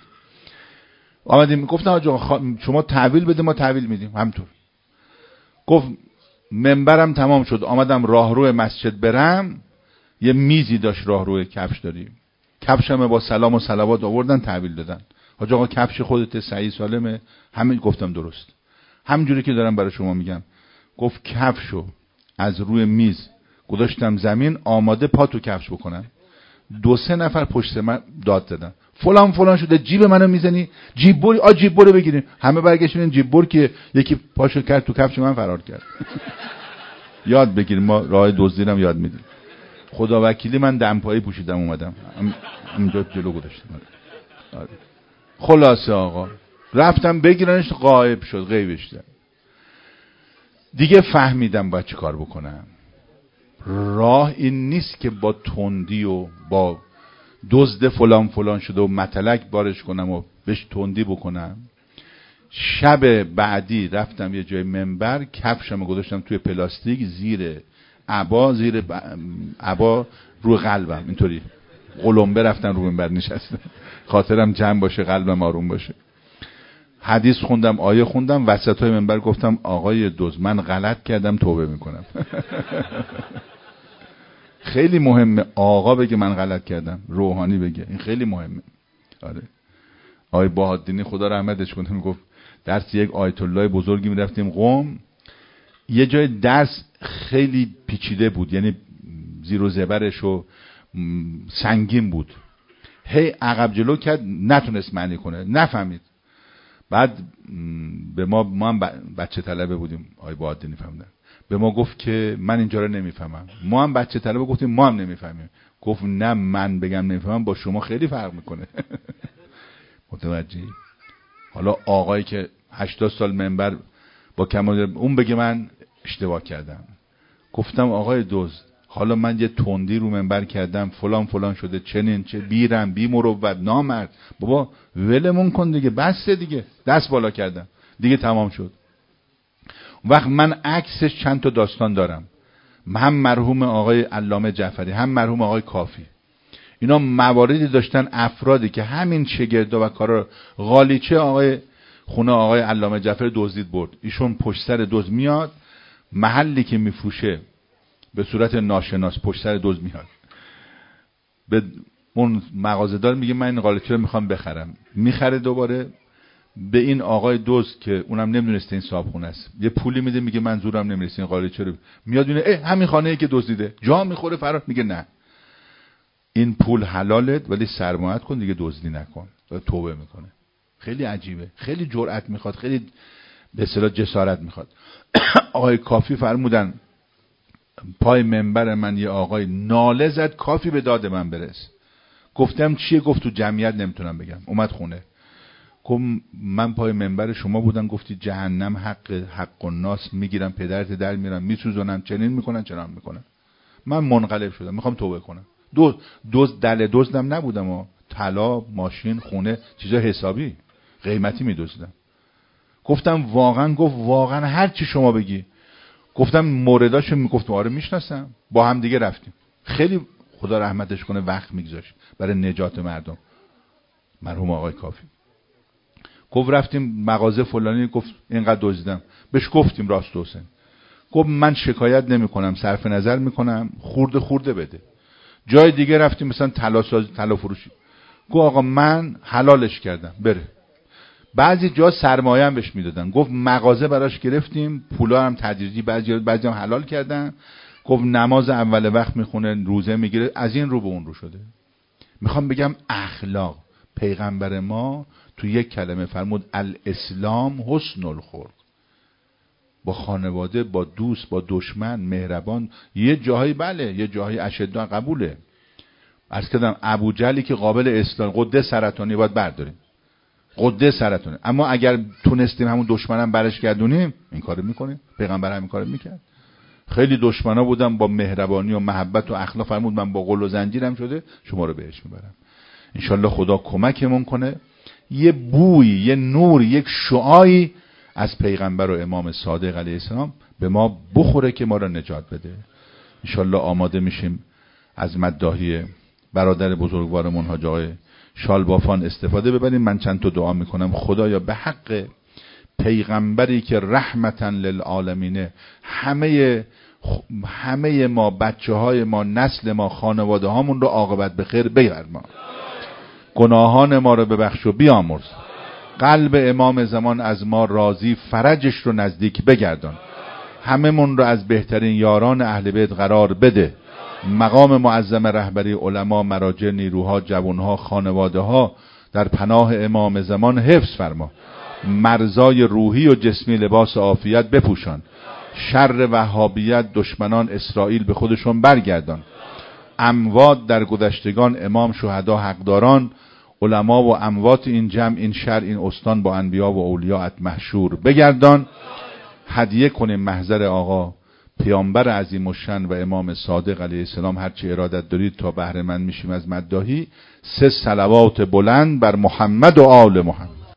آمدیم گفتم حاج آقا شما تحویل بده، ما تحویل میدیم همطور. گفت منبرم تمام شد، آمدم راهرو مسجد برم، یه میزی داشت راهرو کفش داریم، کفشم با سلام و صلوات آوردن تحویل دادن. حاج آقا کفش خودت صحیح سالمه؟ همین. گفتم درست، همینجوری که دارم برای شما میگم. گفت کفشو از روی میز گذاشتم زمین، آماده پا تو کفش بکنم. دو سه نفر پشت من داد دادن فلان فلان شده، جیب منو میزنی، جیب بر، آ جیب برو بگیرین. همه برگشتن جیب بر که یکی پاشو کرد تو کفش من فرار کرد. یاد بگیر، ما راه دزدیرم یاد میدیم. خدا وکیلی من دمپایی پوشیدم اومدم همینجا جلو گذاشتم. خلاصه آقا رفتم بگیرنش، غایب شد، غیبش داد. دیگه فهمیدم باید چه کار بکنم. راه این نیست که با تندی و با دزد فلان فلان شده و متلک بارش کنم و بهش تندی بکنم. شب بعدی رفتم یه جای منبر، کفشم گذاشتم توی پلاستیک زیر عبا، زیر عبا رو قلبم اینطوری قلمبه رفتم رو منبر نشستم، خاطرم جمع باشه، قلبم آروم باشه. حدیث خوندم، آیه خوندم، وسطای منبر گفتم آقای دوز من غلط کردم، توبه میکنم. خیلی مهمه آقا بگه من غلط کردم، روحانی بگه، این خیلی مهمه. آره آقای بهادینی خدا رحمتش کنه میگفت درس یک آیت الله بزرگی میرفتیم قم، یه جای درس خیلی پیچیده بود، یعنی زیر و زبرش و سنگین بود، هی عقب جلو کرد، نتونست معنی کنه، نفهمید. بعد به ما ما هم بچه طلبه بودیم، آقای بهادینی فهمیدن، به ما گفت که من اینجا رو نمیفهمم. ما هم بچه طلبه گفتیم ما هم نمیفهمیم. گفت نه من بگم نمیفهمم با شما خیلی فرق میکنه. متوجهی؟ حالا آقایی که هشتاد سال منبر با کمال اون بگه من اشتباه کردم. گفتم آقای دوست حالا من یه تندی رو منبر کردم، فلان فلان شده، چنین چه بیرم بی مروت نامرد، بابا ولمون کن دیگه، بس دیگه، دست بالا کردم دیگه، تمام شد. وقت من عکسش چند تا داستان دارم، هم مرحوم آقای علامه جعفری هم مرحوم آقای کافی، اینا مواردی داشتن، افرادی که همین شگردا و کارا، غالیچه آقای خونه آقای علامه جعفری دزدید برد، ایشون پشت سر دزد میاد، محلی که میفروشه به صورت ناشناس پشت سر دزد میاد، به اون مغازه‌دار میگه من این قالیچه رو میخوام بخرم، میخره دوباره به این آقای دزد که اونم نمیدونسته این صاحبخونه است یه پولی میده، میگه من زورم نمیرسه این قالیچه رو، میاد اینه اه همین خانه‌ای که دزدیده، جا میخوره فرار، میگه نه این پول حلالت ولی سرمایه‌ات کن دیگه دزدی نکن، و توبه میکنه. خیلی عجیبه، خیلی جرأت میخواد، خیلی به اصطلاح جسارت میخواد. آقای کافی فرمودن پای منبر من یه آقای ناله زد کافی به داد من برس. گفتم چیه؟ گفت تو جمعیت نمیتونم بگم. اومد خونه گفت من پای منبر شما بودم گفتی جهنم حق حق الناس، میگیرم پدرت در میرم میسوزونم، چنین میکنن چنان میکنن. من منقلب شدم میخوام توبه کنم. دو دوز دل دزدم نبودم و طلا، ماشین، خونه، چیزا حسابی قیمتی میدزدم. گفتم واقعا؟ گفت واقعا هر چی شما بگی. گفتم مورداشو میگفتم آره میشناسم، با هم دیگه رفتیم. خیلی خدا رحمتش کنه وقت میگذاشت برای نجات مردم مرحوم آقای کافی. گفت رفتیم مغازه فلانی، گفت اینقدر دزدیدم. بهش گفتیم راست حسین. گفت من شکایت نمی کنم، صرف نظر میکنم، خورده خورده بده. جای دیگه رفتیم مثلا طلا ساز طلا فروشی، گفت آقا من حلالش کردم بره. بعضی جا سرمایه هم بهش میدادن. گفت مغازه براش گرفتیم، پولا هم تدریجی بعضی بعضی هم حلال کردن. گفت نماز اول وقت میخونه، روزه میگیره، از این رو به اون رو شده. میخوام بگم اخلاق پیغمبر ما تو یک کلمه فرمود الاسلام حسن الخلق. با خانواده، با دوست، با دشمن مهربان. یه جاهایی بله، یه جاهایی اشداء قبوله. عرض کردم ابو جهلی که قابل اسلام، قده سرطانی باید برداریم، قده سرطانی. اما اگر تونستیم همون دشمنم برش گردونیم این کارو میکنیم. پیغمبر همین کارو میکرد. خیلی دشمنا بودم با مهربانی و محبت و اخلاق فرمود من با قل و زنجیرم شده شما رو بهش میبرم. انشالله خدا کمکمون کنه یه بوی، یه نور، یک شعاعی از پیغمبر و امام صادق علیه السلام به ما بخوره که ما را نجات بده. انشالله آماده میشیم از مداحی برادر بزرگوارمون حاج آقای شالبافان استفاده ببریم. من چند تا دعا میکنم. خدایا به حق پیغمبری که رحمتاً للعالمین همه همه ما، بچه های ما، نسل ما، خانواده هامون رو عاقبت به خیر بگردان، گناهان ما رو ببخش و بیامرز، قلب امام زمان از ما راضی، فرجش رو نزدیک بگردان، همه من رو از بهترین یاران اهل بیت قرار بده، مقام معظم رهبری علما، مراجع، نیروها، جوانها، خانواده ها در پناه امام زمان حفظ فرما، مرزای روحی و جسمی لباس عافیت بپوشان، شر وهابیت دشمنان اسرائیل به خودشون برگردان، اموات در گذشتگان امام، شهدا، حقداران، علما و اموات این جمع، این شهر، این استان با انبیا و اولیاءت محشور بگردان. هدیه کنیم محضر آقا پیامبر عظیم الشأن و امام صادق علیه السلام هرچی ارادت دارید تا بهره مند میشیم از مداحی. سه صلوات بلند بر محمد و آل محمد.